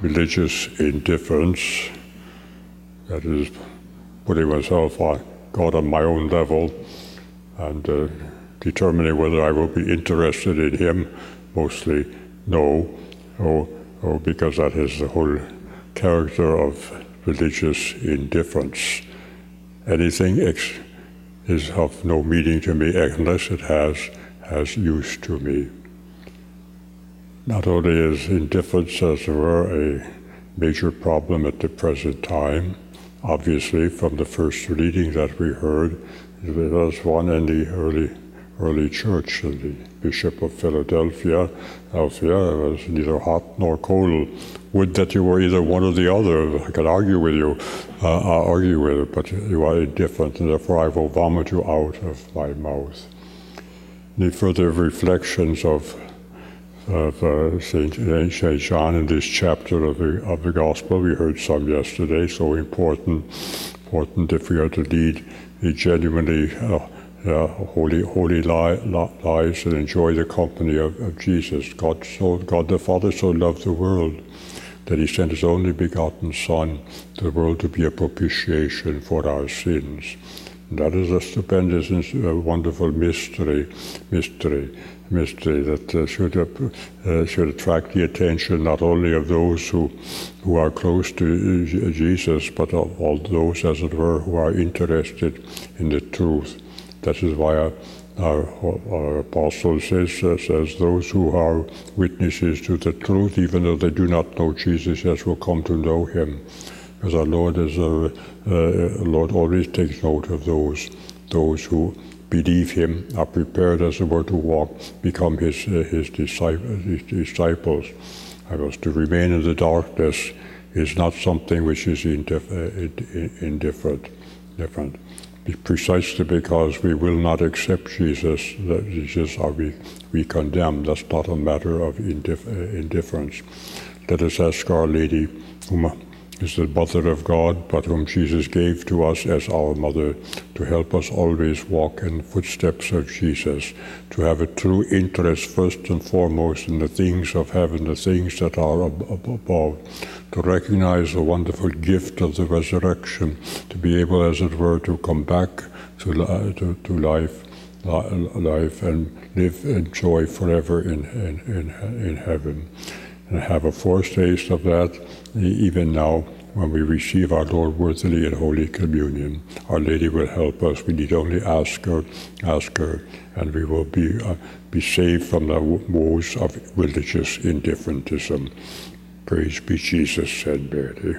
religious indifference, that is, putting myself on God on my own level and determining whether I will be interested in Him, mostly no, because that is the whole character of religious indifference. Anything is of no meaning to me unless it has use to me. Not only is indifference, as it were, a major problem at the present time, obviously from the first reading that we heard, there was one in the early church, and the Bishop of Philadelphia was neither hot nor cold. Would that you were either one or the other. I could argue with you, but you are indifferent, and therefore I will vomit you out of my mouth. Any further reflections of St. John in this chapter of the Gospel? We heard some yesterday, so important if we are to lead a genuinely holy lives and enjoy the company of Jesus. God the Father so loved the world that He sent His only begotten Son to the world to be a propitiation for our sins. And that is a stupendous and wonderful mystery that should attract the attention not only of those who are close to Jesus, but of all those, as it were, who are interested in the truth. That is why our apostle says those who are witnesses to the truth, even though they do not know Jesus, yet will come to know Him. Because our Lord Lord always takes note of those who believe Him, are prepared, as it were, to become His disciples. I was to remain in the darkness is not something which is indifferent. Precisely because we will not accept Jesus, we condemn. That's not a matter of indifference. Let us ask Our Lady, whom is the Mother of God, but whom Jesus gave to us as our Mother, to help us always walk in the footsteps of Jesus, to have a true interest first and foremost in the things of heaven, the things that are above, to recognize the wonderful gift of the resurrection, to be able, as it were, to come back to life and live and enjoy forever in heaven. And have a foretaste of that even now when we receive our Lord worthily in Holy Communion. Our Lady will help us. We need only ask her, and we will be saved from the woes of religious indifferentism. Praise be Jesus, said Mary.